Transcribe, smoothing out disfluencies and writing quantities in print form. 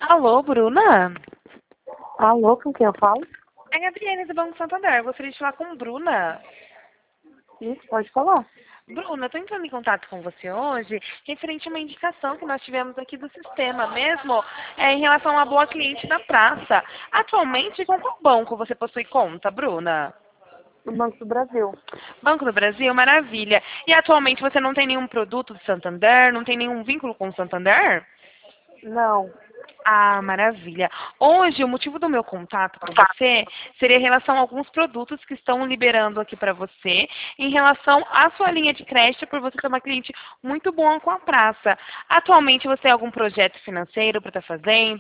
Alô, Bruna? Alô, com quem eu falo? É a Gabriela do Banco Santander. Eu gostaria de falar com Bruna. Isso, pode falar. Bruna, eu estou entrando em contato com você hoje referente a uma indicação que nós tivemos aqui do sistema mesmo, em relação a uma boa cliente da praça. Atualmente, com qual banco você possui conta, Bruna? No Banco do Brasil. Banco do Brasil, maravilha. E atualmente você não tem nenhum produto de Santander, não tem nenhum vínculo com o Santander? Não. Ah, maravilha. Hoje, o motivo do meu contato com você seria em relação a alguns produtos que estão liberando aqui para você, em relação à sua linha de crédito, por você ser uma cliente muito boa com a praça. Atualmente, você tem algum projeto financeiro para estar fazendo?